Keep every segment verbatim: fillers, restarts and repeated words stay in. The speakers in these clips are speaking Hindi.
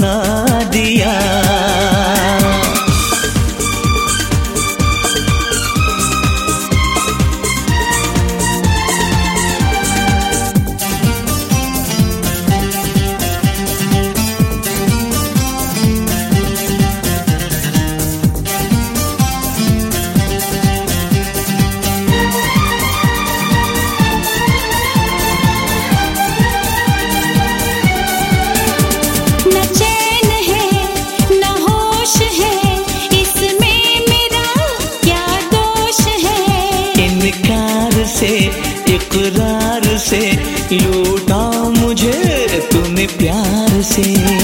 बना दिया। इकरार से लूटा मुझे तूने प्यार से।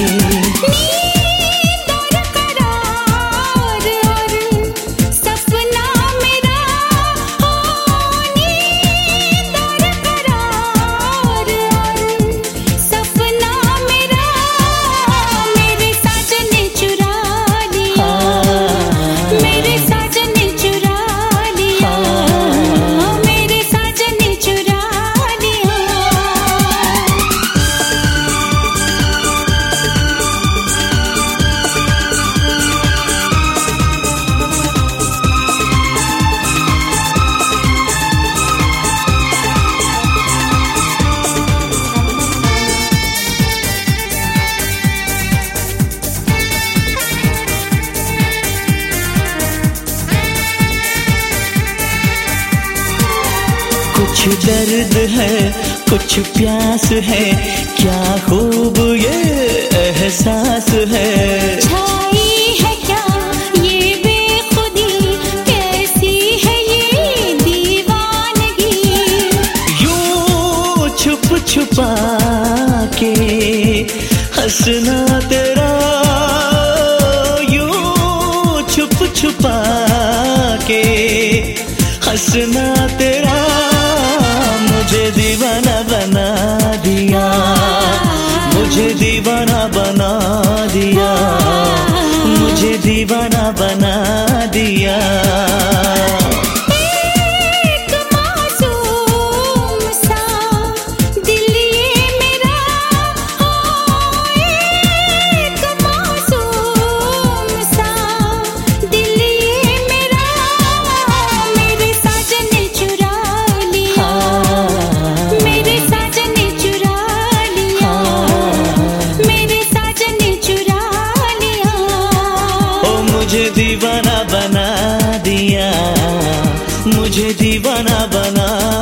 कुछ दर्द है कुछ प्यास है, क्या खूब ये एहसास है। छाई है क्या ये बेखुदी, कैसी है ये दीवानगी। यूं छुप छुपा के हंसना तेरा, यूं छुप छुपा के हंसना तेरा मुझे दीवाना बना दिया, मुझे दीवाना बना दिया, मुझे दीवाना बना दिया। मुझे दीवाना बना दिया, मुझे दीवाना बना